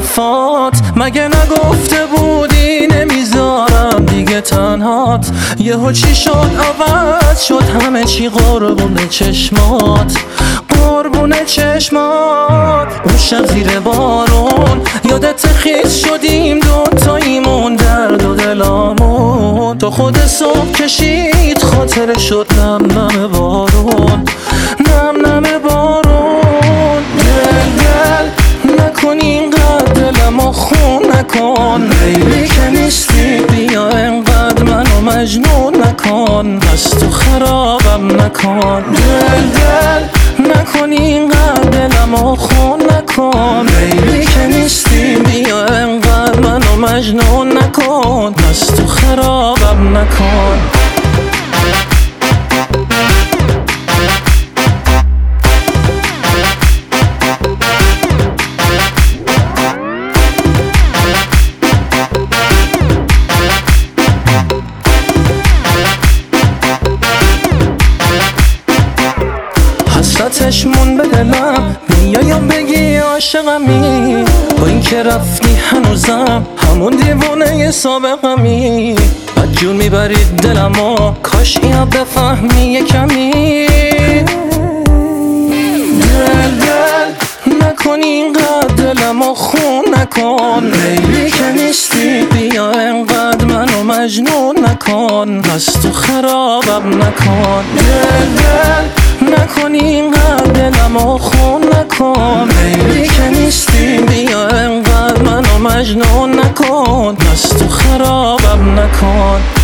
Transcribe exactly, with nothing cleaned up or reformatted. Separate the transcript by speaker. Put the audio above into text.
Speaker 1: حرفات؟ مگه نگفته بودی نمیذارم دیگه تنهات؟ یهو چی شد عوض شد همه چی؟ قربون چشمات، قربون چشمات. اون شب زیر بارون یادت خیز شدیم دوتاییمون، درد و دلامون تا خود صبح کشید خاطره شد نم نم بارون، نم نم بارون. دل دل نکن اینقدر دلمو خون نکن، بیبی که نیستی بیا انقدر منو مجنون نکن، از تو خرابم نکن. دل دل نکن اینقدر دلمو خون نکن، بیبی که نیستی بیا انقدر منو مجنون نکن، از تو خرابم نکن. حسرتش مون به دلم، بیا یا بگی عاشقمی، با این که رفتی هنوزم همون دیوانه سابقمی. بدجور میبرید دلمو، کاش اینو بفهمی یه کمی. دل دل نکن اینقدر دلمو خون نکن، بیبی که نیستی بیا انقدر منو مجنون نکن، از تو خرابم نکن. دل دل نکن اینقدر دلمو خون نکن، بیبی که نیستی بیا انقدر منو مجنون نکن، از تو خرابم نکن.